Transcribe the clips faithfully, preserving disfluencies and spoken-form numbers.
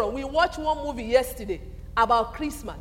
on. We watched one movie yesterday about Christmas,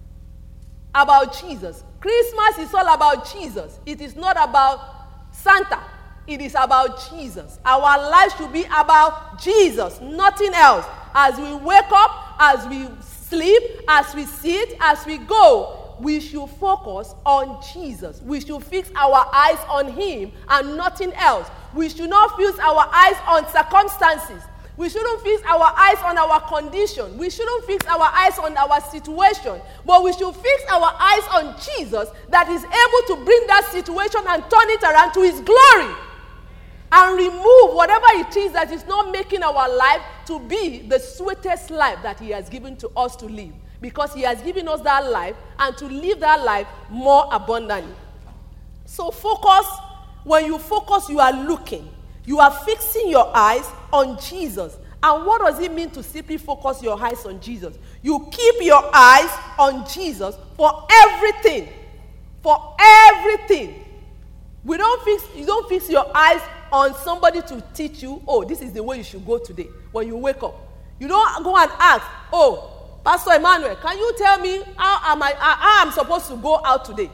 about Jesus. Christmas is all about Jesus. It is not about Santa. It is about Jesus. Our life should be about Jesus, nothing else. As we wake up, as we sleep, as we sit, as we go, we should focus on Jesus. We should fix our eyes on him and nothing else. We should not fix our eyes on circumstances. We shouldn't fix our eyes on our condition. We shouldn't fix our eyes on our situation. But we should fix our eyes on Jesus that is able to bring that situation and turn it around to his glory. And remove whatever it is that is not making our life to be the sweetest life that he has given to us to live. Because he has given us that life and to live that life more abundantly. So focus. When you focus, you are looking. You are fixing your eyes on Jesus. And what does it mean to simply focus your eyes on Jesus? You keep your eyes on Jesus for everything. For everything. We don't fix, you don't fix your eyes on somebody to teach you, oh, this is the way you should go today when you wake up. You don't go and ask, oh, Pastor Emmanuel, can you tell me how am I how I'm supposed to go out today?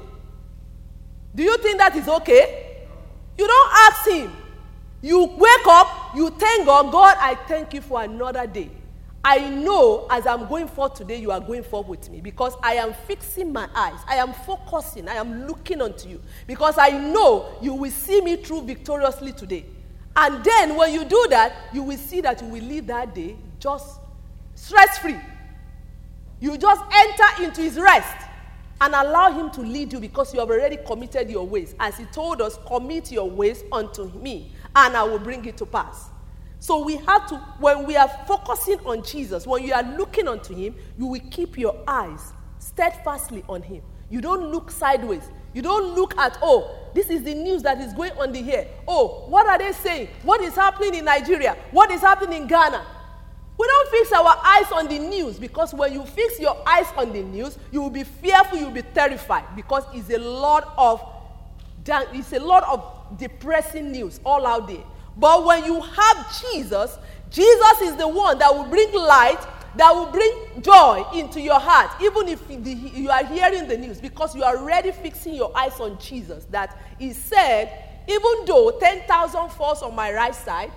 Do you think that is okay? You don't ask him. You wake up, you thank God, God, I thank you for another day. I know as I'm going forth today, you are going forth with me because I am fixing my eyes. I am focusing. I am looking unto you because I know you will see me through victoriously today. And then when you do that, you will see that you will live that day just stress-free. You just enter into his rest and allow him to lead you because you have already committed your ways. As he told us, commit your ways unto me and I will bring it to pass. So we have to, when we are focusing on Jesus, when you are looking unto him, you will keep your eyes steadfastly on him. You don't look sideways. You don't look at, oh, this is the news that is going on the here. Oh, what are they saying? What is happening in Nigeria? What is happening in Ghana? We don't fix our eyes on the news because when you fix your eyes on the news, you will be fearful, you will be terrified because it's a lot of, it's a lot of depressing news all out there. But when you have Jesus, Jesus is the one that will bring light, that will bring joy into your heart, even if you are hearing the news, because you are already fixing your eyes on Jesus. That he said, even though ten thousand falls on my right side,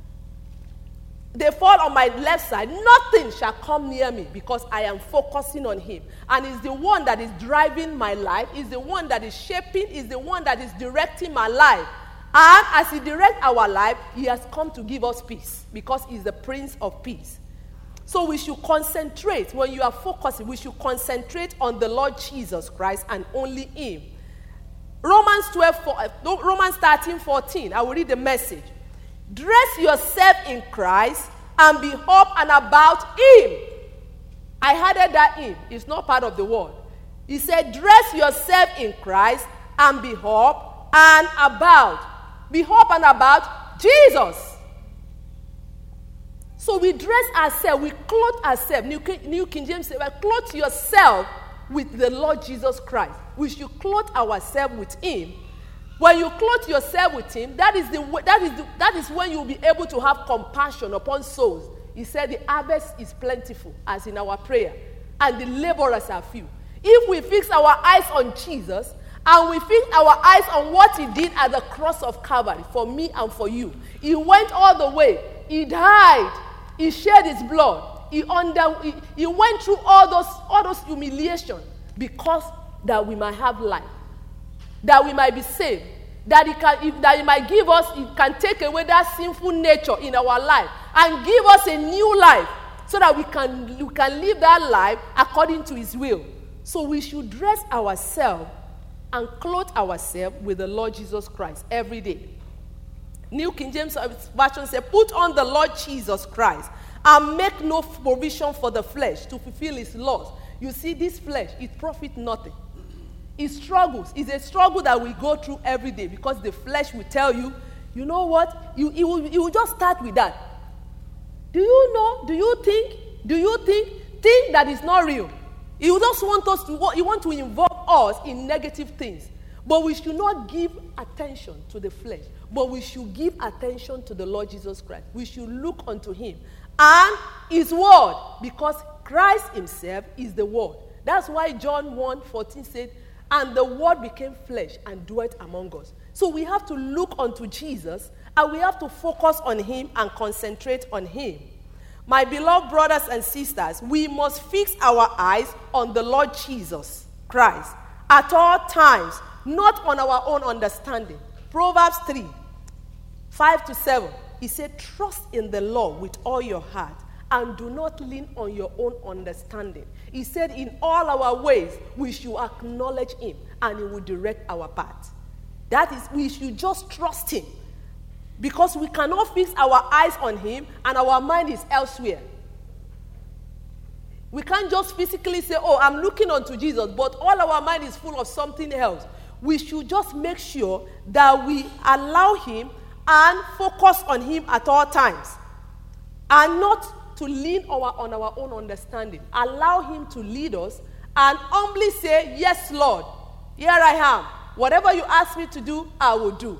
they fall on my left side, nothing shall come near me because I am focusing on him. And he's the one that is driving my life, he's the one that is shaping, he's the one that is directing my life. And as he directs our life, he has come to give us peace because he's the Prince of Peace. So we should concentrate, when you are focusing, we should concentrate on the Lord Jesus Christ and only him. Romans twelve, Romans thirteen, fourteen, I will read the message. Dress yourself in Christ and be up and about him. I added that in. It's not part of the word. He said, dress yourself in Christ and be up and about. Be up and about Jesus. So we dress ourselves, we clothe ourselves. New King, New King James says, well, clothe yourself with the Lord Jesus Christ. We should clothe ourselves with him. When you clothe yourself with him, that is, the, that, is the, that is when you'll be able to have compassion upon souls. He said the harvest is plentiful, as in our prayer, and the laborers are few. If we fix our eyes on Jesus, and we fix our eyes on what he did at the cross of Calvary for me and for you. He went all the way. He died. He shed his blood. He, under, he, he went through all those, all those humiliations because that we might have life. That we might be saved. That he, can, that he might give us, he can take away that sinful nature in our life and give us a new life so that we can, we can live that life according to his will. So we should dress ourselves and clothe ourselves with the Lord Jesus Christ every day. New King James Version says, put on the Lord Jesus Christ and make no provision for the flesh to fulfill his laws. You see, this flesh, it profits nothing. It struggles. It's a struggle that we go through every day because the flesh will tell you, you know what? You, you, will, you will just start with that. Do you know? Do you think? Do you think? Think that is not real. You just want us to, you want to involve us in negative things. But we should not give attention to the flesh. But we should give attention to the Lord Jesus Christ. We should look unto him and his word, because Christ himself is the word. That's why John one fourteen said, and the word became flesh and dwelt among us. So we have to look unto Jesus, and we have to focus on him and concentrate on him. My beloved brothers and sisters, we must fix our eyes on the Lord Jesus Christ at all times, not on our own understanding. Proverbs three, five to seven, he said, trust in the Lord with all your heart and do not lean on your own understanding. He said, in all our ways, we should acknowledge him and he will direct our path. That is, we should just trust him, because we cannot fix our eyes on him and our mind is elsewhere. We can't just physically say, oh, I'm looking unto Jesus, but all our mind is full of something else. We should just make sure that we allow him and focus on him at all times, and not to lean our, on our own understanding. Allow him to lead us and humbly say, yes, Lord, here I am. Whatever you ask me to do, I will do.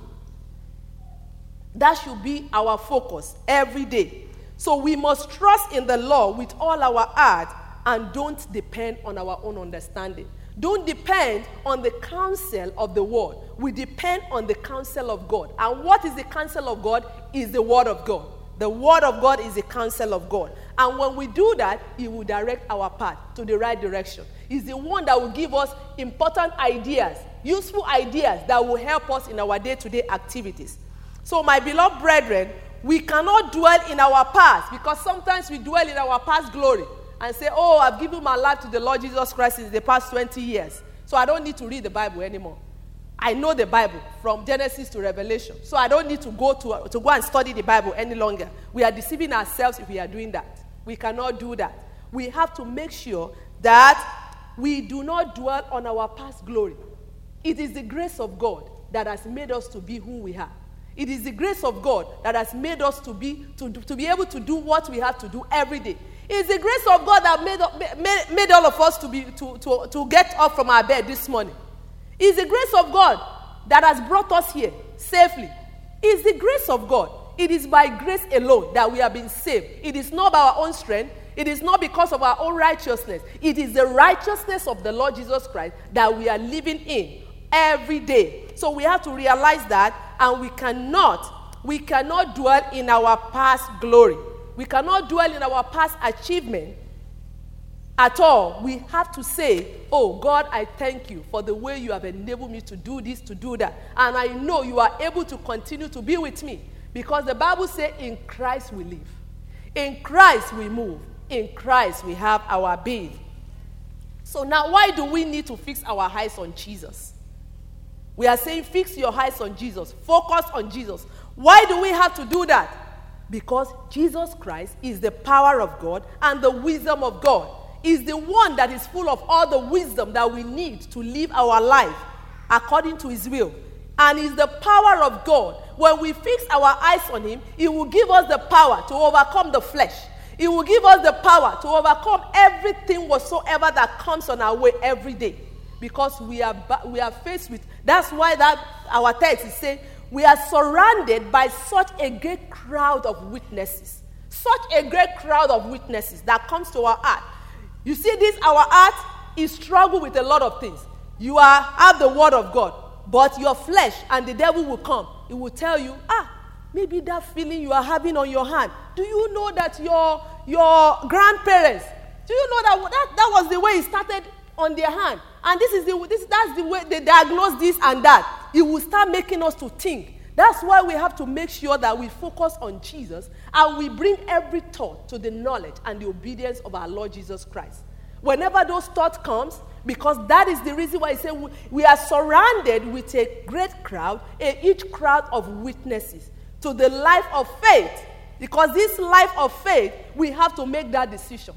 That should be our focus every day. So we must trust in the Lord with all our heart and don't depend on our own understanding. Don't depend on the counsel of the world. We depend on the counsel of God. And what is the counsel of God? Is the word of God. The word of God is the counsel of God. And when we do that, he will direct our path to the right direction. He's the one that will give us important ideas, useful ideas that will help us in our day-to-day activities. So, my beloved brethren, we cannot dwell in our past, because sometimes we dwell in our past glory and say, oh, I've given my life to the Lord Jesus Christ in the past twenty years, so I don't need to read the Bible anymore. I know the Bible from Genesis to Revelation, so I don't need to go to, to go and study the Bible any longer. We are deceiving ourselves if we are doing that. We cannot do that. We have to make sure that we do not dwell on our past glory. It is the grace of God that has made us to be who we are. It is the grace of God that has made us to be to, to be able to do what we have to do every day. It's the grace of God that made, made, made all of us to, be, to, to, to get up from our bed this morning. It's the grace of God that has brought us here safely. It's the grace of God. It is by grace alone that we have been saved. It is not by our own strength. It is not because of our own righteousness. It is the righteousness of the Lord Jesus Christ that we are living in every day. So we have to realize that, and we cannot, we cannot dwell in our past glory. We cannot dwell in our past achievement at all. We have to say, oh God, I thank you for the way you have enabled me to do this, to do that. And I know you are able to continue to be with me, because the Bible says in Christ we live. In Christ we move. In Christ we have our being. So now, why do we need to fix our eyes on Jesus? We are saying fix your eyes on Jesus. Focus on Jesus. Why do we have to do that? Because Jesus Christ is the power of God and the wisdom of God. Is the one that is full of all the wisdom that we need to live our life according to his will. And is the power of God. When we fix our eyes on him, he will give us the power to overcome the flesh. He will give us the power to overcome everything whatsoever that comes on our way every day. Because we are we are faced with, that's why that our text is saying, we are surrounded by such a great crowd of witnesses. Such a great crowd of witnesses that comes to our heart. You see this, our heart is struggle with a lot of things. You are have the word of God, but your flesh and the devil will come. It will tell you, ah, maybe that feeling you are having on your hand. Do you know that your, your grandparents, do you know that, that that was the way it started on their hand? And this is the this that's the way they diagnose this and that. It will start making us to think. That's why we have to make sure that we focus on Jesus and we bring every thought to the knowledge and the obedience of our Lord Jesus Christ. Whenever those thoughts comes, because that is the reason why I say we, we are surrounded with a great crowd, a each crowd of witnesses to the life of faith. Because this life of faith, we have to make that decision.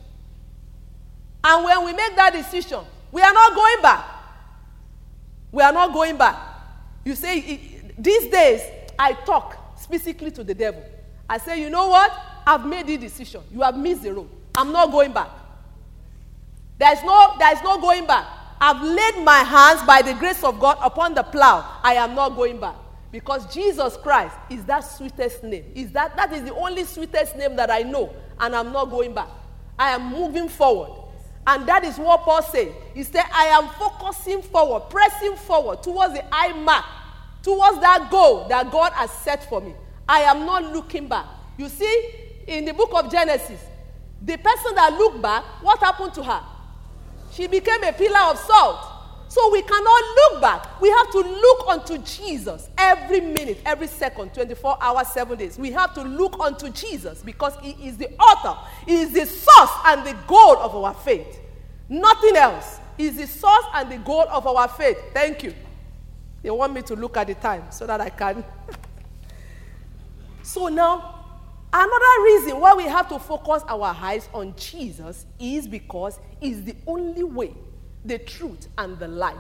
And when we make that decision, we are not going back. We are not going back. You say, these days, I talk specifically to the devil. I say, you know what? I've made the decision. You have missed the road. I'm not going back. There's no, there's no going back. I've laid my hands by the grace of God upon the plow. I am not going back. Because Jesus Christ is that sweetest name. Is that, that is the only sweetest name that I know. and I'm not going back. I am moving forward. And that is what Paul said. He said, I am focusing forward, pressing forward towards the high mark, towards that goal that God has set for me. I am not looking back. You see, in the book of Genesis, the person that looked back, what happened to her? She became a pillar of salt. So we cannot look back. We have to look unto Jesus every minute, every second, twenty-four hours, seven days. We have to look unto Jesus because he is the author. He is the source and the goal of our faith. Nothing else. He is the source and the goal of our faith. Thank you. They want me to look at the time so that I can. So now, another reason why we have to focus our eyes on Jesus is because he's the only way, the truth, and the life.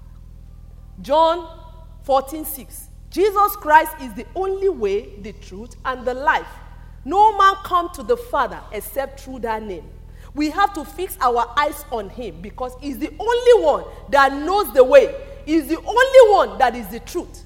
John fourteen six. Jesus Christ is the only way, the truth, and the life. No man come to the Father except through that name. We have to fix our eyes on him because he's the only one that knows the way. He's the only one that is the truth.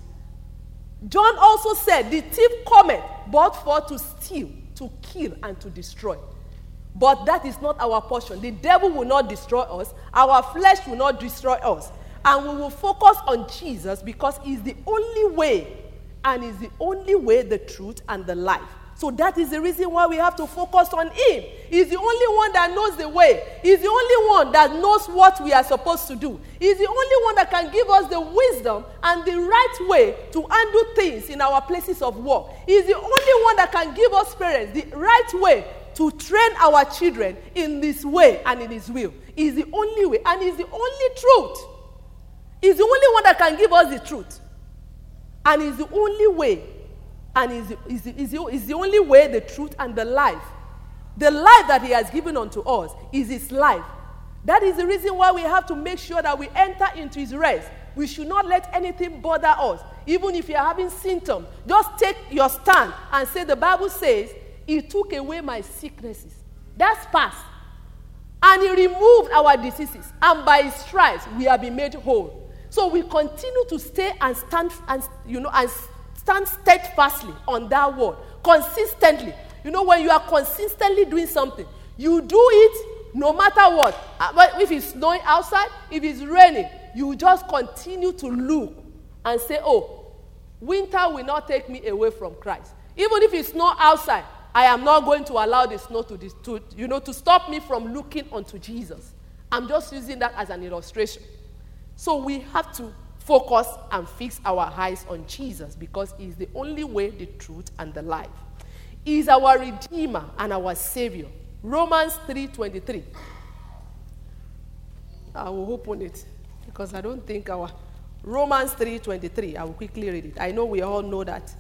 John also said, the thief cometh but for to steal, to kill, and to destroy. But that is not our portion. The devil will not destroy us. Our flesh will not destroy us. And we will focus on Jesus because he's the only way. And he's the only way, the truth, and the life. So that is the reason why we have to focus on him. He's the only one that knows the way. He's the only one that knows what we are supposed to do. He's the only one that can give us the wisdom and the right way to handle things in our places of work. He's the only one that can give us parents the right way to train our children in this way and in his will. He's the only way, and he's the only truth. He's the only one that can give us the truth. And he's the only way. And he's the, he's, the, he's, the, he's the only way, the truth, and the life. The life that he has given unto us is his life. That is the reason why we have to make sure that we enter into his rest. We should not let anything bother us. Even if you're having symptoms, just take your stand and say, the Bible says, he took away my sicknesses. That's past. And he removed our diseases. And by his stripes, we have been made whole. So we continue to stay and stand, and you know, and stand steadfastly on that word, consistently. You know, when you are consistently doing something, you do it no matter what. If it's snowing outside, if it's raining, you just continue to look and say, oh, winter will not take me away from Christ. Even if it's snow outside, I am not going to allow the snow to, to, you know, to stop me from looking unto Jesus. I'm just using that as an illustration. So we have to focus and fix our eyes on Jesus because he is the only way, the truth, and the life. He is our Redeemer and our Savior. Romans three twenty-three. I will open it because I don't think our... Romans three twenty-three. I will quickly read it. I know we all know that.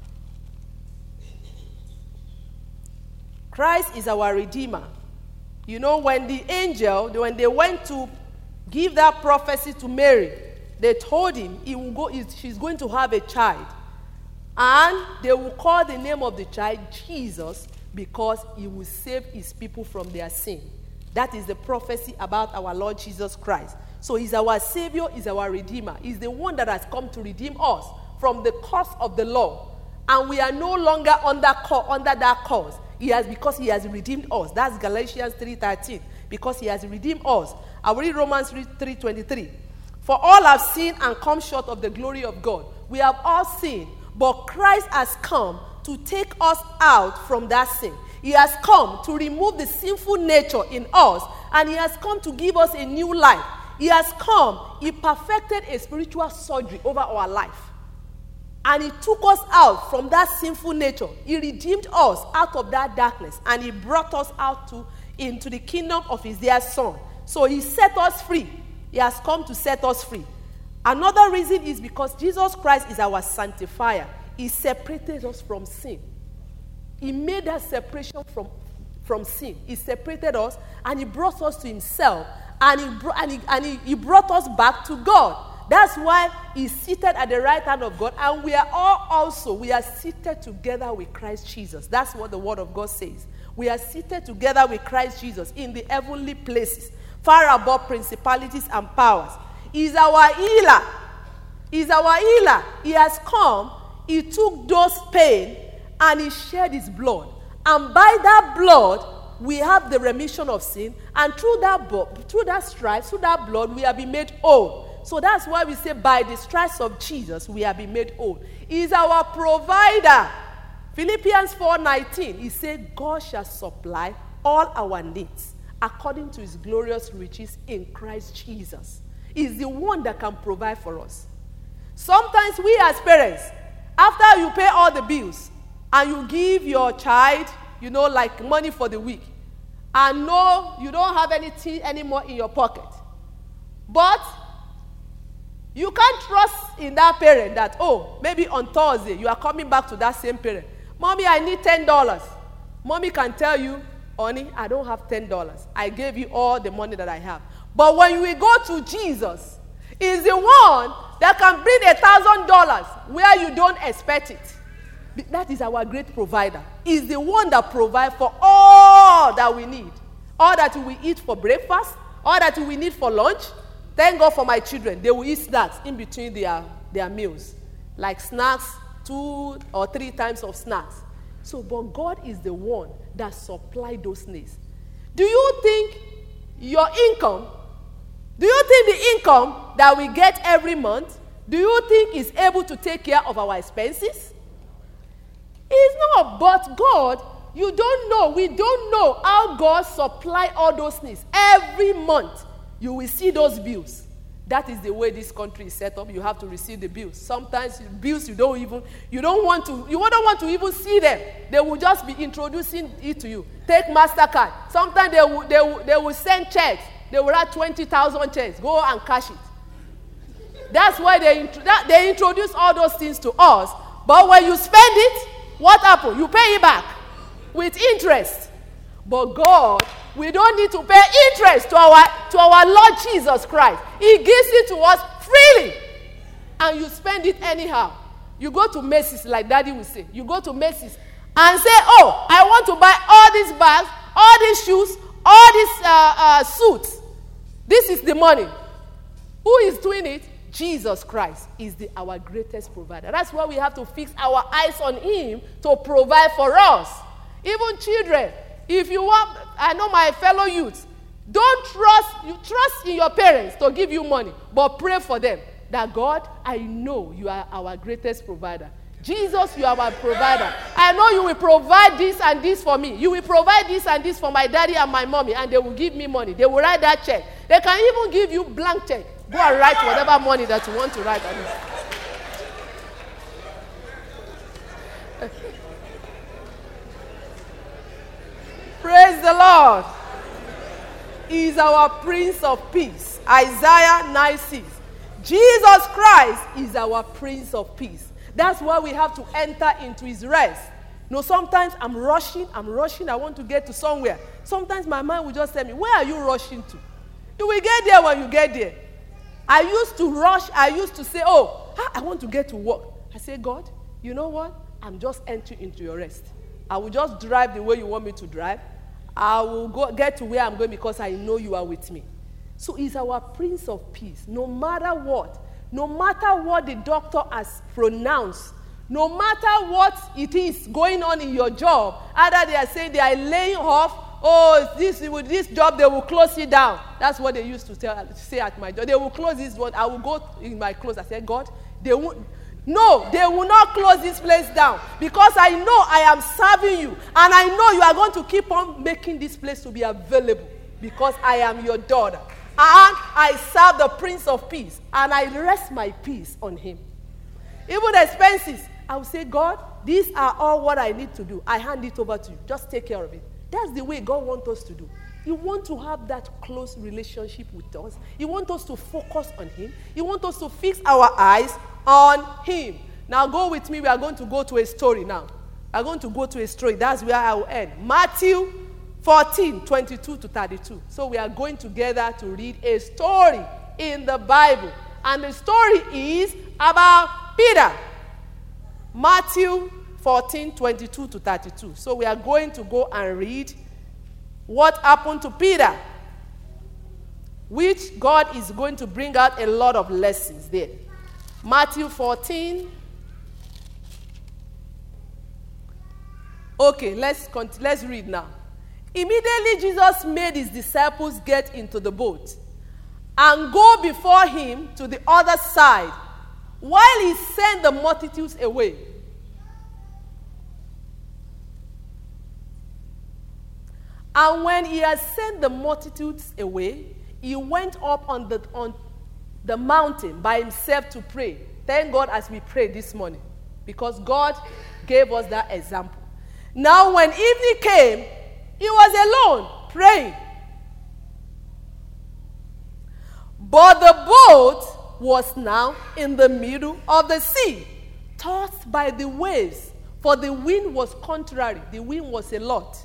Christ is our Redeemer. You know, when the angel, when they went to give that prophecy to Mary, they told him he will go, she's going to have a child. And they will call the name of the child Jesus because he will save his people from their sin. That is the prophecy about our Lord Jesus Christ. So he's our Savior, he's our Redeemer. He's the one that has come to redeem us from the curse of the law. And we are no longer under, under that curse. He has, because he has redeemed us. That's Galatians three thirteen. Because he has redeemed us. I will read Romans three twenty-three. For all have sinned and come short of the glory of God. We have all sinned, but Christ has come to take us out from that sin. He has come to remove the sinful nature in us, and he has come to give us a new life. He has come, he perfected a spiritual surgery over our life. And he took us out from that sinful nature. He redeemed us out of that darkness, and he brought us out to into the kingdom of his dear son. So he set us free. He has come to set us free. Another reason is because Jesus Christ is our sanctifier. He separated us from sin. He made that separation from, from sin. He separated us and he brought us to himself. And, he, brought, and, he, and he, he brought us back to God. That's why he's seated at the right hand of God. And we are all also, we are seated together with Christ Jesus. That's what the word of God says. We are seated together with Christ Jesus in the heavenly places, far above principalities and powers. He's our healer. He's our healer. He has come. He took those pain and he shed his blood. And by that blood, we have the remission of sin, and through that, bo- through that stripes, through that blood, we have been made whole. So that's why we say, by the stripes of Jesus, we have been made whole. He is our provider. Philippians four nineteen, he said, God shall supply all our needs according to his glorious riches in Christ Jesus. He's the one that can provide for us. Sometimes we as parents, after you pay all the bills, and you give your child, you know, like money for the week, and no, you don't have anything anymore in your pocket. But you can't trust in that parent that, oh, maybe on Thursday, you are coming back to that same parent. Mommy, I need ten dollars. Mommy can tell you, honey, I don't have ten dollars. I gave you all the money that I have. But when we go to Jesus, he's the one that can bring a thousand dollars where you don't expect it. That is our great provider. He's the one that provides for all that we need. All that we eat for breakfast, all that we need for lunch. Thank God for my children. They will eat snacks in between their, their meals. Like snacks, two or three times of snacks. So, but God is the one that supplies those needs. Do you think your income, do you think the income that we get every month, do you think is able to take care of our expenses? It's not, but God, you don't know, we don't know how God supply all those needs. Every month, you will see those bills. That is the way this country is set up. You have to receive the bills. Sometimes bills you don't even, you don't want to, you don't want to even see them. They will just be introducing it to you. Take MasterCard. Sometimes they will, they will, they will send checks. They will write twenty thousand checks. Go and cash it. That's why they, that, they introduce all those things to us. But when you spend it, what happens? You pay it back with interest. But God, we don't need to pay interest to our, to our Lord Jesus Christ. He gives it to us freely. And you spend it anyhow. You go to Macy's, like Daddy will say. You go to Macy's and say, oh, I want to buy all these bags, all these shoes, all these uh, uh, suits. This is the money. Who is doing it? Jesus Christ is the, our greatest provider. That's why we have to fix our eyes on him to provide for us. Even children, if you want, I know my fellow youths, don't trust, you trust in your parents to give you money, but pray for them that God, I know you are our greatest provider. Jesus, you are our provider. I know you will provide this and this for me. You will provide this and this for my daddy and my mommy, and they will give me money. They will write that check. They can even give you blank check. Go and write whatever money that you want to write on it. Praise the Lord. He is our Prince of Peace. Isaiah nine six. Jesus Christ is our Prince of Peace. That's why we have to enter into his rest. You know, sometimes I'm rushing, I'm rushing, I want to get to somewhere. Sometimes my mind will just tell me, where are you rushing to? You will get there when you get there. I used to rush, I used to say, oh, I want to get to work. I say, God, you know what? I'm just entering into your rest. I will just drive the way you want me to drive. I will go get to where I'm going because I know you are with me. So he's our Prince of Peace. No matter what, no matter what the doctor has pronounced, no matter what it is going on in your job, either they are saying they are laying off, oh, this with this job, they will close it down. That's what they used to tell, say at my job. They will close this one. I will go in my clothes. I said, God, they won't. No, they will not close this place down because I know I am serving you. And I know you are going to keep on making this place to be available because I am your daughter. And I serve the Prince of Peace. And I rest my peace on him. Even the expenses, I will say, God, these are all what I need to do. I hand it over to you. Just take care of it. That's the way God wants us to do. He wants to have that close relationship with us. He wants us to focus on him. He wants us to fix our eyes on him. Now go with me. We are going to go to a story now. We are going to go to a story. That's where I will end. Matthew fourteen, twenty-two to thirty-two. So we are going together to read a story in the Bible. And the story is about Peter. Matthew fourteen, twenty-two to thirty-two. So we are going to go and read what happened to Peter, which God is going to bring out a lot of lessons there. Matthew fourteen. Okay, let's, let's read now. Immediately Jesus made his disciples get into the boat and go before him to the other side while he sent the multitudes away. And when he had sent the multitudes away, he went up on the, on the mountain by himself to pray. Thank God as we prayed this morning, because God gave us that example. Now when evening came, he was alone praying. But the boat was now in the middle of the sea, tossed by the waves, for the wind was contrary. The wind was a lot.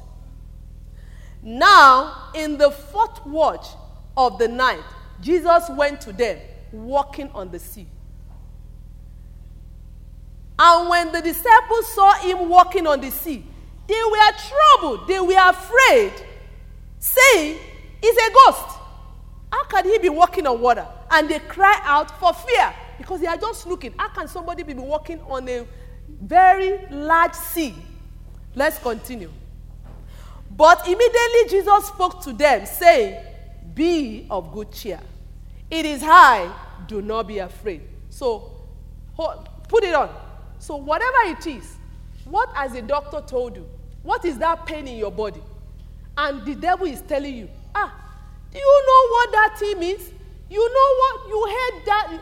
Now, in the fourth watch of the night, Jesus went to them, walking on the sea. And when the disciples saw him walking on the sea, they were troubled, they were afraid, saying, "It's a ghost. How can he be walking on water?" And they cry out for fear, because they are just looking. How can somebody be walking on a very large sea? Let's continue. But immediately Jesus spoke to them, saying, "Be of good cheer. It is I, do not be afraid." So, put it on. So whatever it is, what has the doctor told you? What is that pain in your body? And the devil is telling you, ah, do you know what that thing means? You know what? You heard that.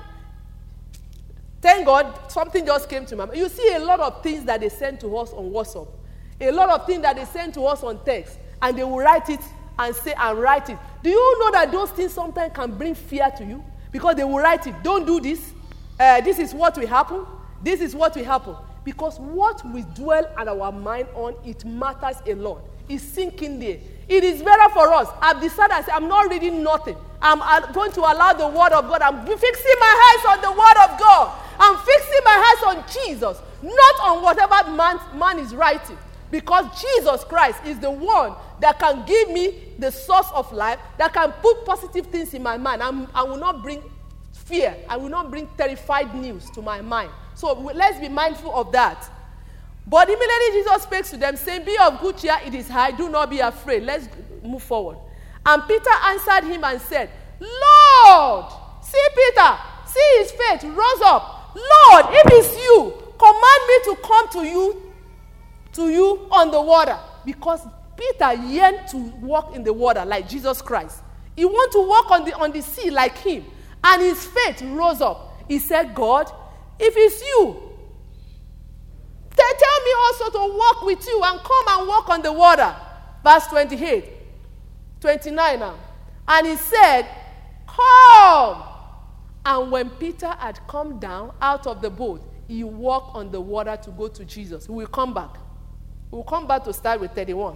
Thank God, something just came to my mind. You see a lot of things that they send to us on WhatsApp. A lot of things that they send to us on text. And they will write it and say and write it. Do you know that those things sometimes can bring fear to you? Because they will write it. Don't do this. Uh, this is what will happen. This is what will happen. Because what we dwell on our mind on, it matters a lot. It's sinking there. It is better for us. I've decided, I say, I'm not reading nothing. I'm going to allow the word of God. I'm fixing my eyes on the word of God. I'm fixing my eyes on Jesus, not on whatever man, man is writing. Because Jesus Christ is the one that can give me the source of life, that can put positive things in my mind. I'm, I will not bring fear. I will not bring terrified news to my mind. So let's be mindful of that. But immediately Jesus speaks to them, saying, "Be of good cheer, it is I, do not be afraid." Let's move forward. And Peter answered him and said, "Lord," see Peter, see his faith, rose up. "Lord, if it's you, command me to come to you, to you on the water." Because Peter yearned to walk in the water like Jesus Christ. He wanted to walk on the, on the sea like him. And his faith rose up. He said, "God, if it's you, tell me also to walk with you and come and walk on the water." Verse twenty-eight, twenty-nine now. And he said, "Come." And when Peter had come down out of the boat, he walked on the water to go to Jesus. We will come back. We will come back to start with thirty-one.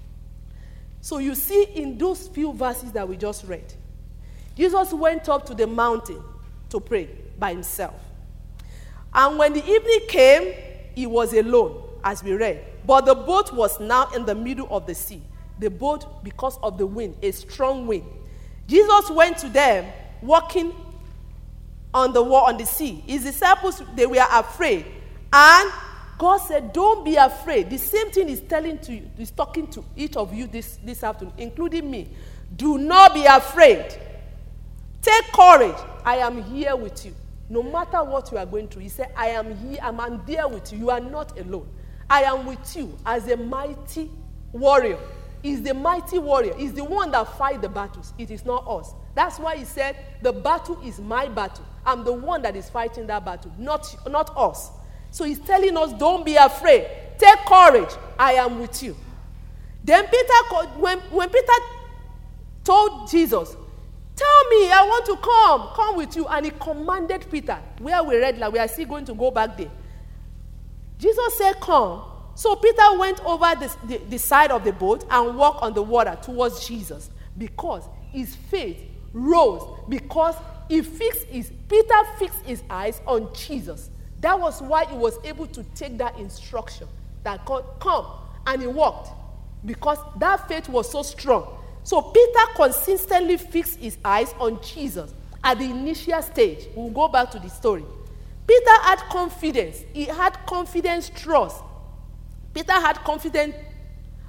So you see in those few verses that we just read, Jesus went up to the mountain to pray by himself. And when the evening came, he was alone, as we read. But the boat was now in the middle of the sea. The boat, because of the wind, a strong wind. Jesus went to them, walking on the wall on the sea. His disciples, they were afraid. And God said, "Don't be afraid." The same thing is telling to you, is talking to each of you this, this afternoon, including me. Do not be afraid. Take courage. I am here with you. No matter what you are going through, he said, "I am here, I'm, I'm there with you. You are not alone. I am with you as a mighty warrior." He's the mighty warrior. He's the one that fights the battles. It is not us. That's why he said, "The battle is my battle. I'm the one that is fighting that battle, not, not us." So he's telling us, don't be afraid. Take courage. I am with you. Then Peter, when, when Peter told Jesus, "Tell me, I want to come, come with you." And he commanded Peter, where we read, like we are still going to go back there. Jesus said, "Come." So Peter went over the, the, the side of the boat and walked on the water towards Jesus, because his faith rose, because he fixed his, Peter fixed his eyes on Jesus. That was why he was able to take that instruction that God, "Come," and he walked, because that faith was so strong. So Peter consistently fixed his eyes on Jesus at the initial stage. We'll go back to the story. Peter had confidence. He had confidence, trust. Peter had confidence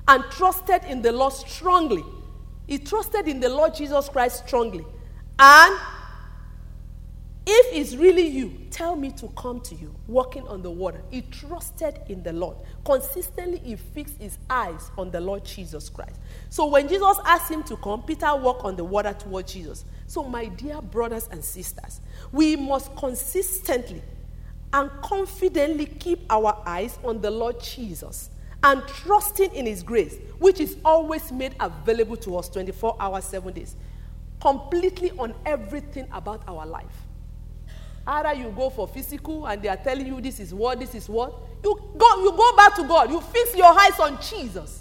and trusted in the Lord strongly. He trusted in the Lord Jesus Christ strongly. And if it's really you, tell me to come to you, walking on the water. He trusted in the Lord. Consistently, he fixed his eyes on the Lord Jesus Christ. So when Jesus asked him to come, Peter walked on the water towards Jesus. So my dear brothers and sisters, we must consistently and confidently keep our eyes on the Lord Jesus and trusting in his grace, which is always made available to us twenty-four hours, seven days, completely on everything about our life. Either you go for physical and they are telling you this is what, this is what. You go, you go back to God. You fix your eyes on Jesus.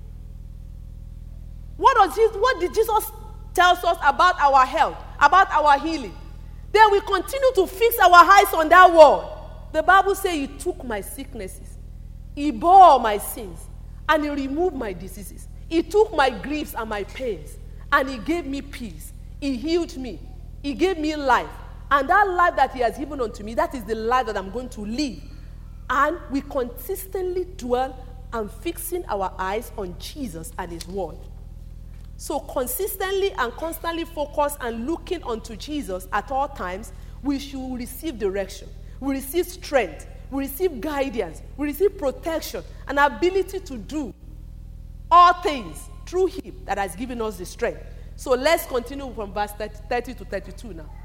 What, does Jesus, what did Jesus tell us about our health, about our healing? Then we continue to fix our eyes on that word. The Bible says he took my sicknesses. He bore my sins. And he removed my diseases. He took my griefs and my pains. And he gave me peace. He healed me. He gave me life. And that life that he has given unto me, that is the life that I'm going to live. And we consistently dwell and fixing our eyes on Jesus and his word. So consistently and constantly focus and looking unto Jesus at all times, we should receive direction. We receive strength. We receive guidance. We receive protection and ability to do all things through him that has given us the strength. So let's continue from verse thirty to thirty-two now.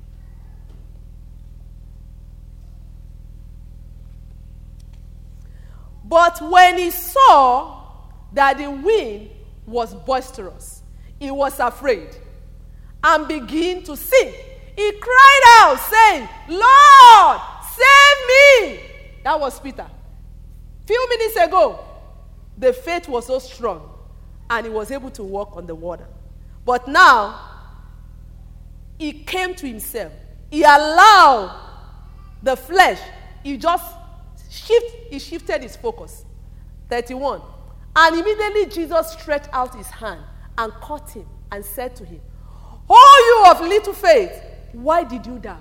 But when he saw that the wind was boisterous, he was afraid and began to sink. He cried out, saying, Lord, save me. That was Peter. Few minutes ago, the faith was so strong and he was able to walk on the water. But now, he came to himself. He allowed the flesh. He just shift, he shifted his focus. thirty-one. And immediately Jesus stretched out his hand and caught him and said to him, O you of little faith, why did you doubt?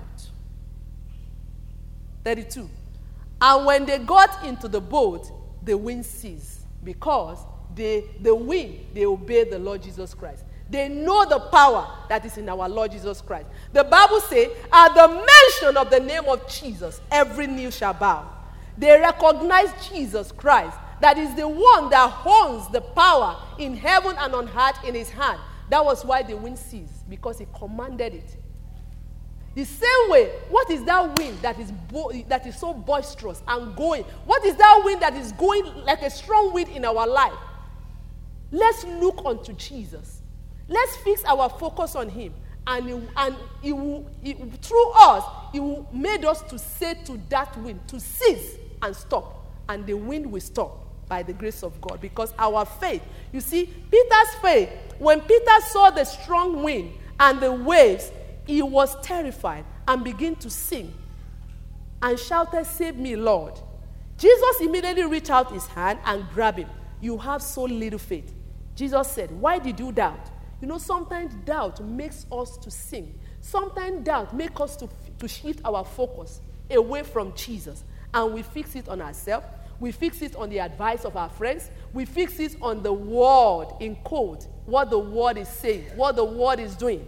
thirty-two. And when they got into the boat, the wind ceased, because they, the wind, they obeyed the Lord Jesus Christ. They know the power that is in our Lord Jesus Christ. The Bible says, at the mention of the name of Jesus, every knee shall bow. They recognize Jesus Christ, that is the one that holds the power in heaven and on earth in his hand. That was why the wind ceased, because he commanded it. The same way, what is that wind that is bo- that is so boisterous and going? What is that wind that is going like a strong wind in our life? Let's look unto Jesus. Let's fix our focus on him. And, he, and he will, he, through us, he will made us to say to that wind, to cease and stop. And the wind will stop by the grace of God, because our faith, you see, Peter's faith, when Peter saw the strong wind and the waves, he was terrified and began to sing and shouted, Save me, Lord. Jesus immediately reached out his hand and grabbed him. You have so little faith. Jesus said, why did you doubt? You know, sometimes doubt makes us to sing. Sometimes doubt makes us to, to shift our focus away from Jesus. And we fix it on ourselves. We fix it on the advice of our friends. We fix it on the word in code, what the word is saying, what the word is doing.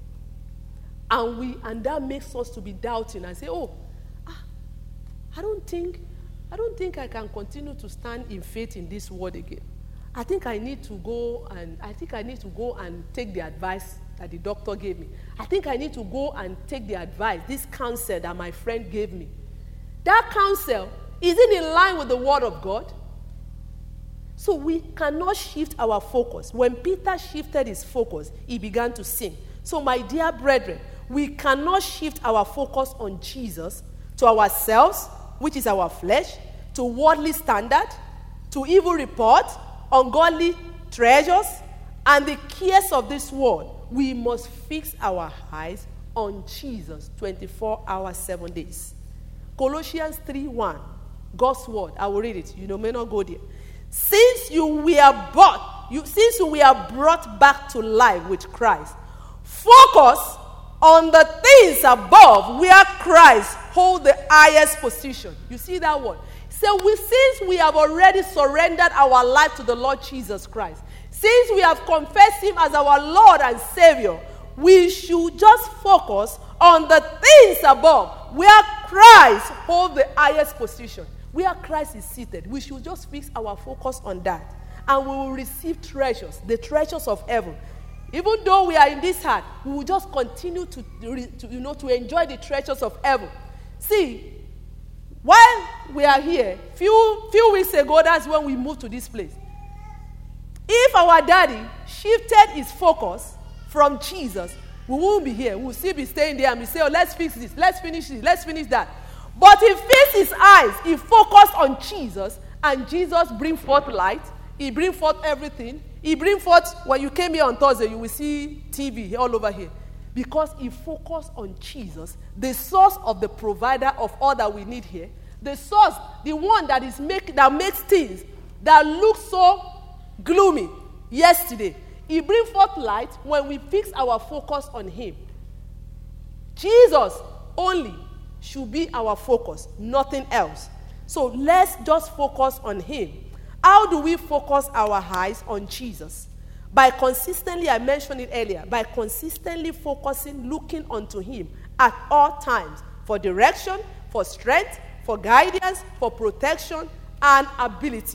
And we and that makes us to be doubting and say, oh, ah, I don't think, I don't think I can continue to stand in faith in this word again. I think I need to go and I think I need to go and take the advice that the doctor gave me. I think I need to go and take the advice, this counsel that my friend gave me. That counsel, is it in line with the word of God? So we cannot shift our focus. When Peter shifted his focus, he began to sing. So my dear brethren, we cannot shift our focus on Jesus to ourselves, which is our flesh, to worldly standard, to evil report, ungodly treasures, and the cares of this world. We must fix our eyes on Jesus twenty-four hours, seven days. Colossians three one, God's word. I will read it. You know, may not go there. Since you were bought, you, since you were brought back to life with Christ, focus on the things above where Christ holds the highest position. You see that word? So we, since we have already surrendered our life to the Lord Jesus Christ, since we have confessed him as our Lord and Savior, we should just focus on the things above, where Christ holds the highest position, where Christ is seated. We should just fix our focus on that, and we will receive treasures, the treasures of heaven. Even though we are in this heart, we will just continue to, to, you know, to enjoy the treasures of heaven. See, while we are here, few few weeks ago, that's when we moved to this place. If our daddy shifted his focus from Jesus, we won't be here. We'll still be staying there and we say, oh, let's fix this, let's finish this, let's finish that. But he fixed his eyes, he focused on Jesus, and Jesus bring forth light, he bring forth everything. He bring forth, when you came here on Thursday, you will see T V all over here. Because he focused on Jesus, the source of the provider of all that we need here. The source, the one that is make, that makes things that look so gloomy yesterday. He bring forth light when we fix our focus on him. Jesus only should be our focus, nothing else. So let's just focus on him. How do we focus our eyes on Jesus? By consistently, I mentioned it earlier, by consistently focusing, looking unto him at all times for direction, for strength, for guidance, for protection, and ability.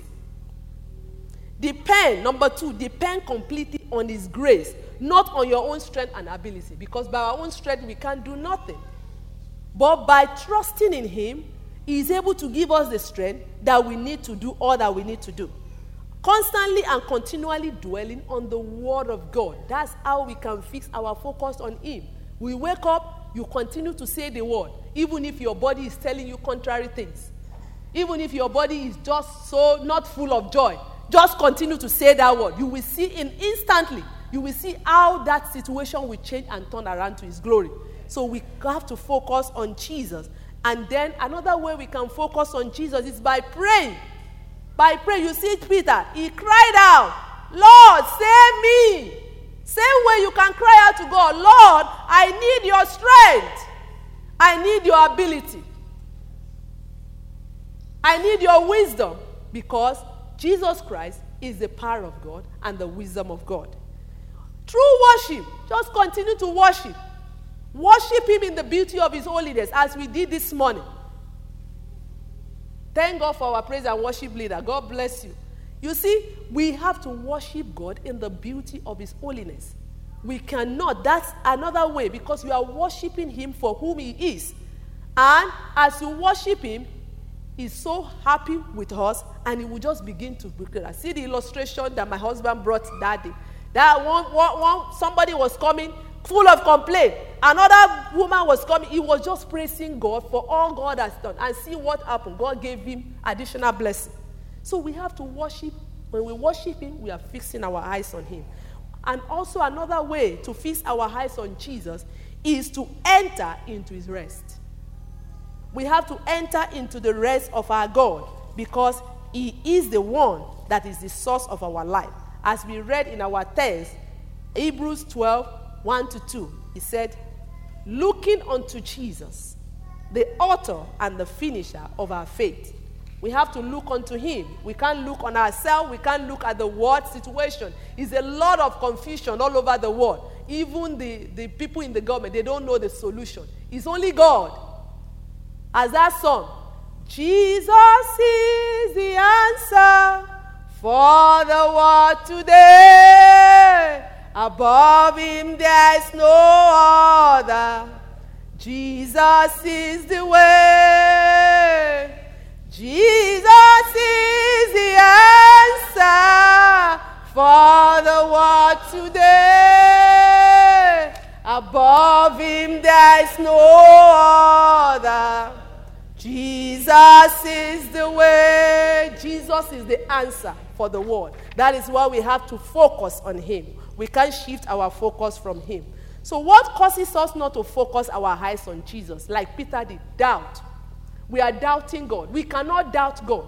Depend, number two, depend completely on his grace, not on your own strength and ability, because by our own strength we can't do nothing. But by trusting in him, he is able to give us the strength that we need to do all that we need to do. Constantly and continually dwelling on the word of God. That's how we can fix our focus on him. We wake up, you continue to say the word, even if your body is telling you contrary things. Even if your body is just so not full of joy, just continue to say that word. You will see in instantly, you will see how that situation will change and turn around to his glory. So we have to focus on Jesus. And then another way we can focus on Jesus is by praying. By praying, you see Peter, he cried out, Lord, save me. Same way you can cry out to God, Lord, I need your strength. I need your ability. I need your wisdom, because Jesus Christ is the power of God and the wisdom of God. Through worship, just continue to worship. Worship him in the beauty of his holiness, as we did this morning. Thank God for our praise and worship leader. God bless you. You see, we have to worship God in the beauty of his holiness. We cannot. That's another way, because we are worshiping him for whom he is. And as you worship him, he's so happy with us, and he will just begin to break it. I see the illustration that my husband brought that day. That one, one, one somebody was coming full of complaint. Another woman was coming. He was just praising God for all God has done. And see what happened. God gave him additional blessing. So we have to worship. When we worship him, we are fixing our eyes on him. And also another way to fix our eyes on Jesus is to enter into his rest. We have to enter into the rest of our God, because he is the one that is the source of our life. As we read in our text, Hebrews twelve, one to two, he said, looking unto Jesus, the author and the finisher of our faith. We have to look unto him. We can't look on ourselves. We can't look at the world situation. It's a lot of confusion all over the world. Even the, the people in the government, they don't know the solution. It's only God. As that song, Jesus is the answer for the world today. Above him there's no other. Jesus is the way. Jesus is the answer for the world today. Above him there's no other. Jesus is the way. Jesus is the answer for the world. That is why we have to focus on him. We can't shift our focus from him. So what causes us not to focus our eyes on Jesus? Like Peter did, doubt. We are doubting God. We cannot doubt God.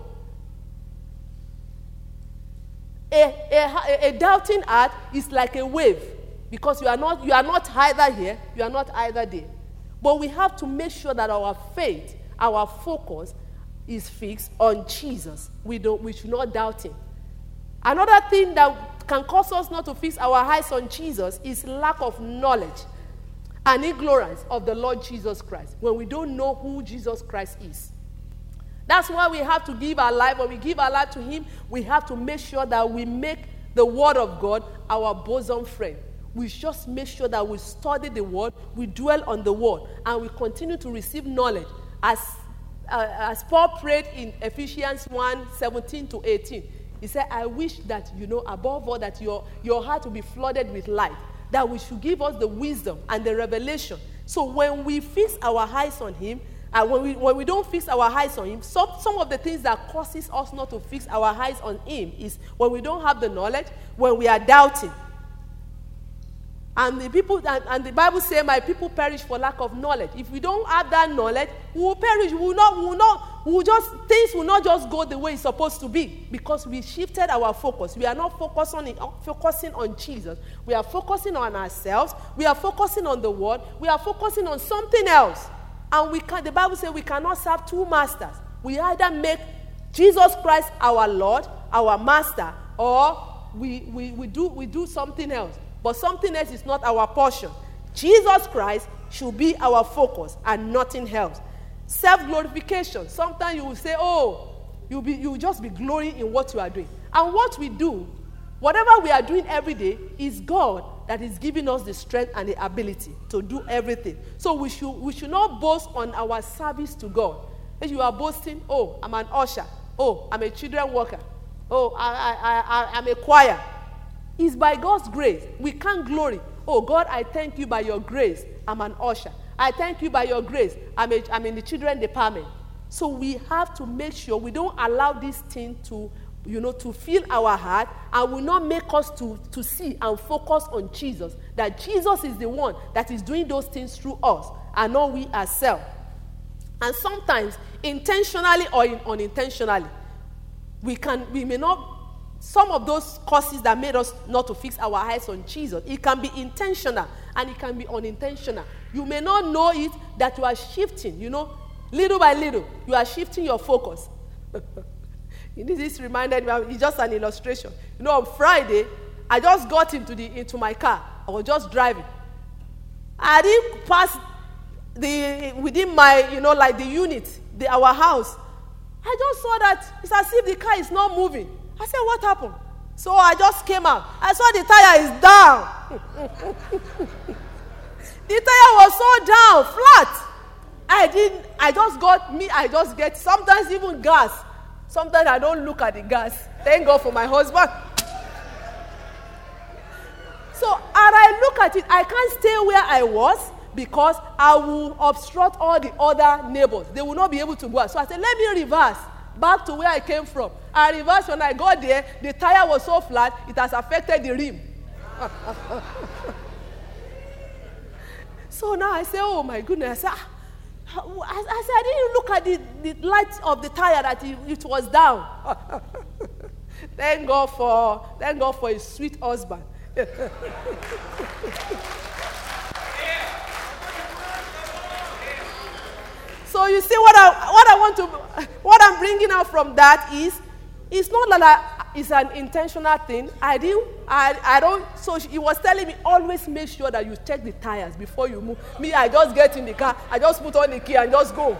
A, a, a doubting heart is like a wave, because you are not you are not either here, you are not either there. But we have to make sure that our faith, our focus is fixed on Jesus. We don't we should not doubt him. Another thing that can cause us not to fix our eyes on Jesus is lack of knowledge and ignorance of the Lord Jesus Christ, when we don't know who Jesus Christ is. That's why we have to give our life. When we give our life to him, we have to make sure that we make the word of God our bosom friend. We just make sure that we study the word, we dwell on the word, and we continue to receive knowledge. As, uh, as Paul prayed in Ephesians one, seventeen to eighteen, he said, I wish that, you know, above all, that your, your heart will be flooded with light, that we should give us the wisdom and the revelation. So when we fix our eyes on him, and when we, when we don't fix our eyes on him, some, some of the things that causes us not to fix our eyes on him is when we don't have the knowledge, when we are doubting. And the people and, and the Bible says, my people perish for lack of knowledge. If we don't have that knowledge, we will perish. We will not, we will not, we will just, things will not just go the way it's supposed to be, because we shifted our focus. We are not focused on it, focusing on Jesus. We are focusing on ourselves. We are focusing on the word. We are focusing on something else. And we can, the Bible says we cannot serve two masters. We either make Jesus Christ our Lord, our master, or we, we, we, do, we do something else. But something else is not our portion. Jesus Christ should be our focus and nothing else. Self-glorification. Sometimes you will say, oh, you'll, be, you'll just be glorying in what you are doing. And what we do, whatever we are doing every day, is God that is giving us the strength and the ability to do everything. So we should, we should not boast on our service to God. If you are boasting, oh, I'm an usher. Oh, I'm a children worker. Oh, I, I, I, I'm a choir. It's by God's grace. We can't glory. Oh, God, I thank you by your grace. I'm an usher. I thank you by your grace. I'm, a, I'm in the children department. So we have to make sure we don't allow this thing to, you know, to fill our heart and will not make us to, to see and focus on Jesus. That Jesus is the one that is doing those things through us and not we ourselves. And sometimes, intentionally or in, unintentionally, we can, we may not, some of those causes that made us not to fix our eyes on Jesus, it can be intentional and it can be unintentional. You may not know it, that you are shifting, you know, little by little, you are shifting your focus. This reminded me, it's just an illustration. You know, on Friday, I just got into, the, into my car. I was just driving. I didn't pass the, within my, you know, like the unit, the, our house. I just saw that it's as if the car is not moving. I said, what happened? So I just came out. I saw the tire is down. The tire was so down, flat. I didn't, I just got me, I just get sometimes even gas. Sometimes I don't look at the gas. Thank God for my husband. So, and I look at it, I can't stay where I was because I will obstruct all the other neighbors. They will not be able to go out. So I said, let me reverse back to where I came from. I reversed. When I got there, the tire was so flat, it has affected the rim. So now I say, oh my goodness. I said, I, I said, I didn't look at the, the light of the tire that it, it was down. Thank God for, thank God for his sweet husband. So you see what I what I want to what I'm bringing out from that is it's not that I, it's an intentional thing. I do I I don't. So he was telling me always make sure that you check the tires before you move. Me, I just get in the car, I just put on the key and just go.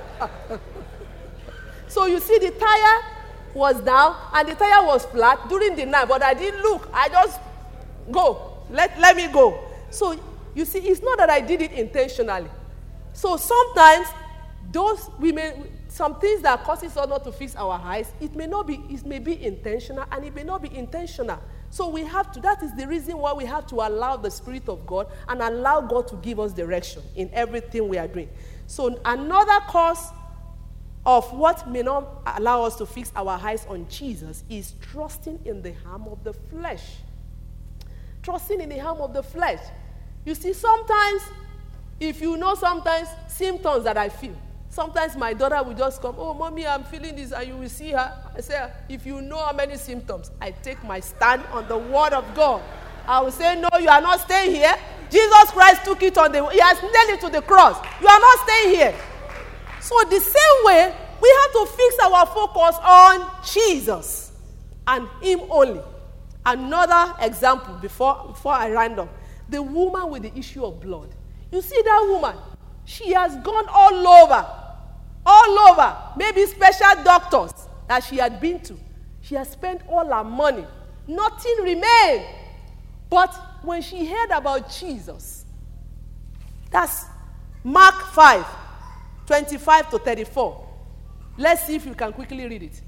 So you see the tire was down and the tire was flat during the night, but I didn't look. I just go. Let let me go. So you see, it's not that I did it intentionally. So sometimes those we may some things that causes us not to fix our eyes, it may not be, it may be intentional and it may not be intentional. So we have to, that is the reason why we have to allow the Spirit of God and allow God to give us direction in everything we are doing. So another cause of what may not allow us to fix our eyes on Jesus is trusting in the arm of the flesh. Trusting in the arm of the flesh. You see, sometimes, if you know sometimes symptoms that I feel, sometimes my daughter will just come, oh, mommy, I'm feeling this, and you will see her. I say, if you know how many symptoms, I take my stand on the word of God. I will say, no, you are not staying here. Jesus Christ took it on the, he has nailed it to the cross. You are not staying here. So the same way, We have to fix our focus on Jesus and him only. Another example before, before I round up. The woman with the issue of blood. You see that woman? She has gone all over. All over. Maybe special doctors that she had been to. She has spent all her money. Nothing remained. But when she heard about Jesus, that's Mark five, twenty-five to thirty-four. Let's see if you can quickly read it.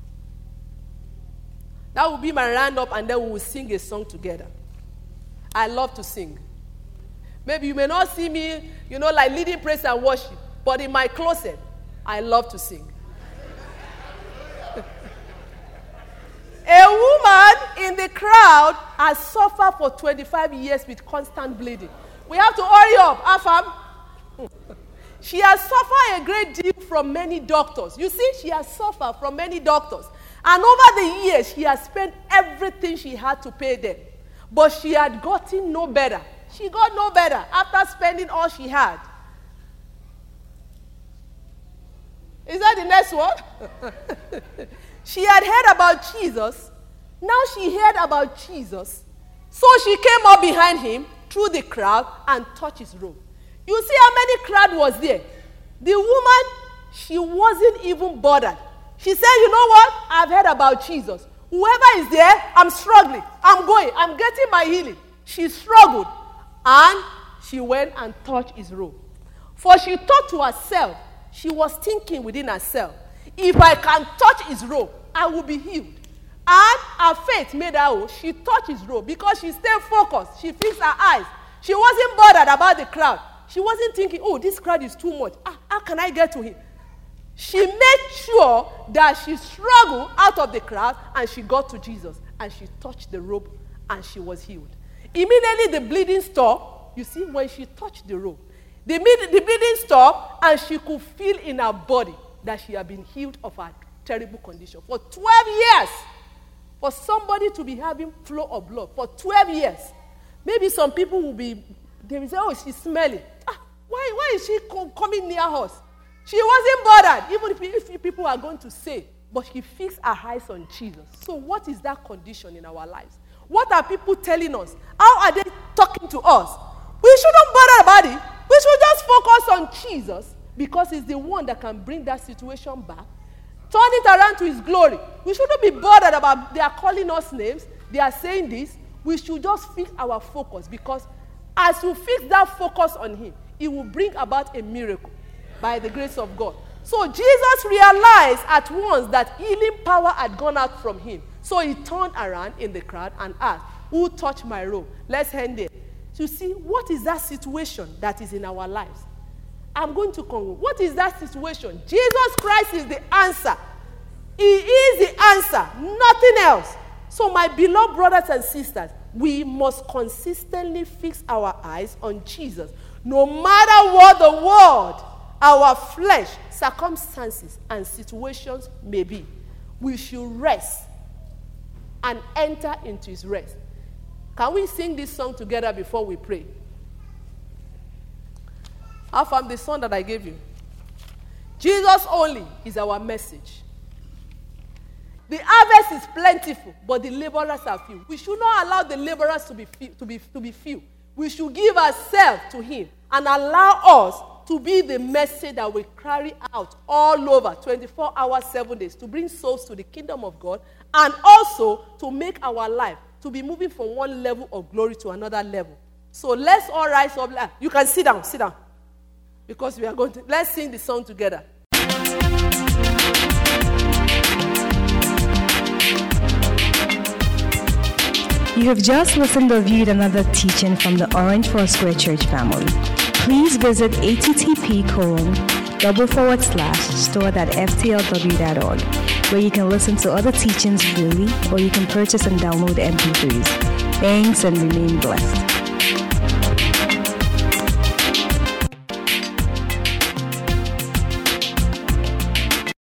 That will be my roundup, and then we will sing a song together. I love to sing. Maybe you may not see me, you know, like leading praise and worship, but in my closet, I love to sing. A woman in the crowd has suffered for twenty-five years with constant bleeding. We have to hurry up, Afam. She has suffered a great deal from many doctors. You see, she has suffered from many doctors. And over the years, she has spent everything she had to pay them. But she had gotten no better. She got no better after spending all she had. Is that the next one? She had heard about Jesus. Now she heard about Jesus. So she came up behind him through the crowd and touched his robe. You see how many crowd was there? The woman, she wasn't even bothered. She said, you know what? I've heard about Jesus. Whoever is there, I'm struggling. I'm going. I'm getting my healing. She struggled. And she went and touched his robe. For she thought to herself, she was thinking within herself, if I can touch his robe, I will be healed. And her faith made her, oh, she touched his robe because she stayed focused. She fixed her eyes. She wasn't bothered about the crowd. She wasn't thinking, oh, this crowd is too much. Ah, how can I get to him? She made sure that she struggled out of the crowd and she got to Jesus. And she touched the robe and she was healed. Immediately the bleeding stopped. You see, when she touched the robe, the, the bleeding stopped and she could feel in her body that she had been healed of her terrible condition. For twelve years, for somebody to be having flow of blood, for twelve years, maybe some people will be, they will say, oh, she's smelling. Ah, why, why is she co- coming near us? She wasn't bothered, even if, if people are going to say, but she fixed her eyes on Jesus. So what is that condition in our lives? What are people telling us? How are they talking to us? We shouldn't bother about it. We should just focus on Jesus because he's the one that can bring that situation back, turn it around to his glory. We shouldn't be bothered about they are calling us names, they are saying this. We should just fix our focus because as you fix that focus on him, it will bring about a miracle by the grace of God. So Jesus realized at once that healing power had gone out from him. So he turned around in the crowd and asked, who touched my robe? Let's end there. You see, what is that situation that is in our lives? I'm going to conclude. What is that situation? Jesus Christ is the answer. He is the answer, nothing else. So my beloved brothers and sisters, we must consistently fix our eyes on Jesus. No matter what the world, our flesh, circumstances, and situations may be, we should rest and enter into his rest. Can we sing this song together before we pray? I found the song that I gave you. Jesus only is our message. The harvest is plentiful, but the laborers are few. We should not allow the laborers to be few, to be, to be few. We should give ourselves to him and allow us to be the message that we carry out all over, twenty-four hours, seven days, to bring souls to the kingdom of God and also to make our life to be moving from one level of glory to another level. So let's all rise up. You can sit down, sit down. Because we are going to, let's sing the song together. You have just listened or viewed another teaching from the Orange Foursquare Church family. Please visit http colon double forward slash store.ftlw.org where you can listen to other teachings freely or you can purchase and download M P threes. Thanks and remain blessed.